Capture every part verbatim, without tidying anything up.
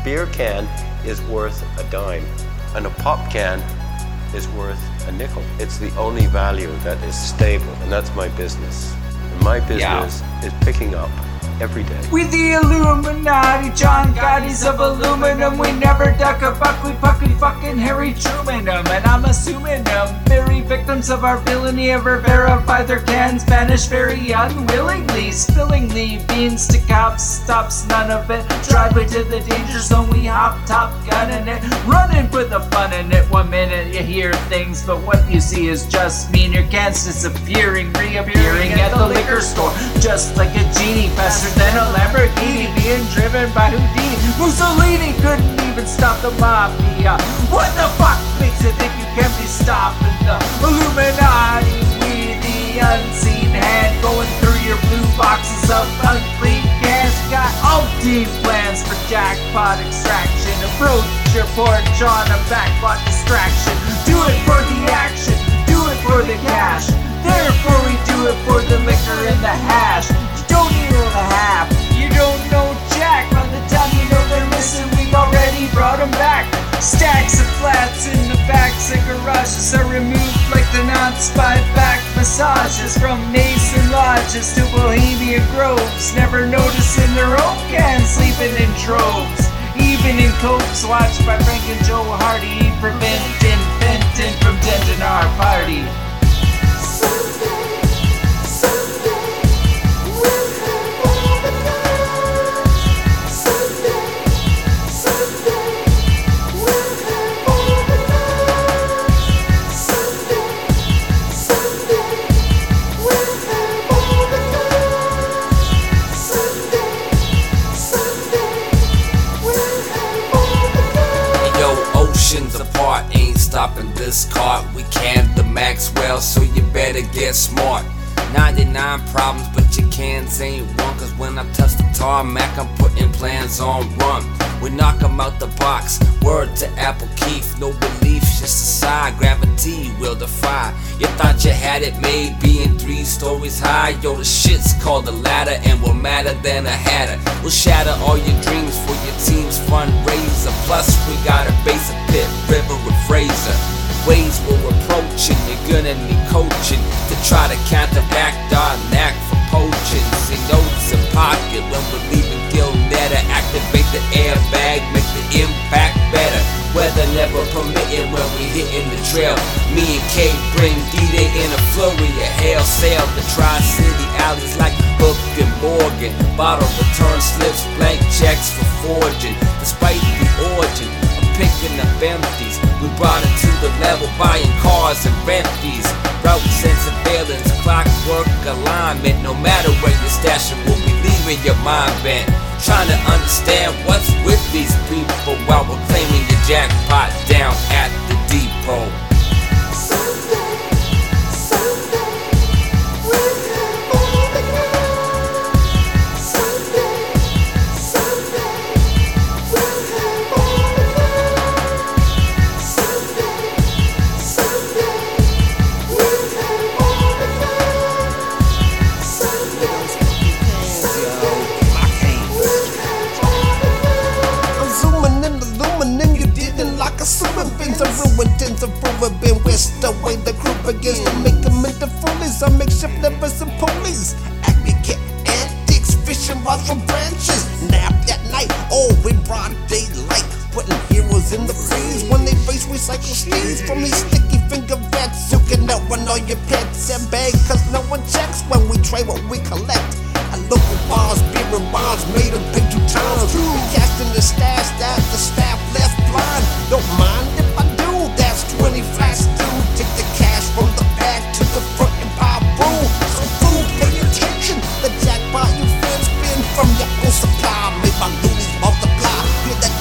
beer can is worth a dime, and a pop can is worth a nickel. It's the only value that is stable, and that's my business. And my business yeah. is picking up every day. We the Illuminati, John Gotti's of aluminum. We never duck a buck, we fucking fucking Harry Truman them. And I'm assuming them very victims of our villainy ever verify their cans vanish very unwillingly. Spilling the beans to cops, stops none of it. Driveway to the danger zone, we hop top gunning it. Running for the fun in it. One minute you hear things, but what you see is just me and your cans disappearing, reappearing at the liquor store. Just like a genie, faster than a Lamborghini, being driven by Houdini. Mussolini couldn't even stop the mafia. What the fuck makes you think you can be stopping the Illuminati? We the unseen hand going through your blue boxes of unclean cans. Got umpteen plans for jackpot extraction. Approach your porch on a backbot distraction. Do it for the action, do it for the cash. Therefore we do it for the liquor and the hash. Don't you know the half, you don't know jack. By the time you know they're missing, we've already brought them back. Stacks of flats in the backs of garages are removed like the non-spy back massages. From Mason Lodges to Bohemian Groves, never noticing their own cans sleeping in droves. Even in copes watched by Frank and Joe Hardy, preventing Fenton from denting our party. Apart, ain't stopping this cart. We can the Maxwell, so you better get smart. ninety-nine problems, but your cans ain't one. Cause when I touch the tarmac, I'm putting plans on run. We knock 'em out the box, word to Apple Keith. No belief, just a sigh, gravity will defy. You thought you had it made, being three stories high. Yo, the shit's called a ladder, and we're madder than a hatter. We'll shatter all your dreams for your team's fundraiser. Plus, we got a base of Pitt, River, and Fraser. Ways we're approaching, you're gonna need coaching to try to counteract our knack for poaching. See notes in pocket when we're leaving Gilnetta. Activate the airbag, make the impact better. Weather never permitting when we hitting the trail. Me and K bring D-Day in a flurry of hail. Sail the Tri-City alleys like Hook and Morgan. Bottle return slips, blank checks for forging. Despite the origin of picking up empties, we brought it to the level, buying cars and rent-fees. Routes and surveillance, clockwork alignment. No matter where you're stashing, we'll be leaving your mind bent. Trying to understand what's with these people while we're claiming your jackpot down at the depot. Been west away the crew begins to make them into foolies. I make shift levers and pulleys. Advocate antics, fishing rods from branches. Nap at night, oh, we broad daylight. Putting heroes in the freeze when they face recycle steeds. From these sticky finger vets, you can out run all your pets and bag. Cause no one checks when we trade what we collect. A local bars, beer and bonds made them pay two times. We casting the stash that the staff left blind. Don't mind if I do, that's twenty flats due. Take the cash from the back to the front and buy room. So fool, pay attention. The jackpot you fans spin from your own supply. Make my loonies multiply. Hear that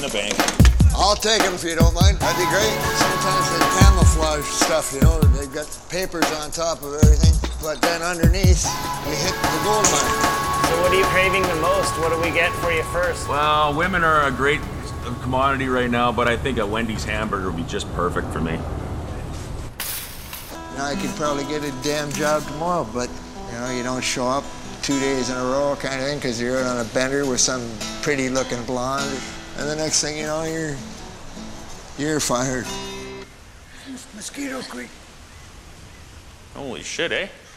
in the bank. I'll take them if you don't mind. That'd be great. Sometimes they camouflage stuff, you know. They've got papers on top of everything. But then underneath, you hit the gold mine. So what are you craving the most? What do we get for you first? Well, women are a great commodity right now, but I think a Wendy's hamburger would be just perfect for me. You know, I could probably get a damn job tomorrow, but, you know, you don't show up two days in a row kind of thing because you're out on a bender with some pretty-looking blonde, and the next thing you know, you're you're fired. Mosquito Creek. Holy shit, eh?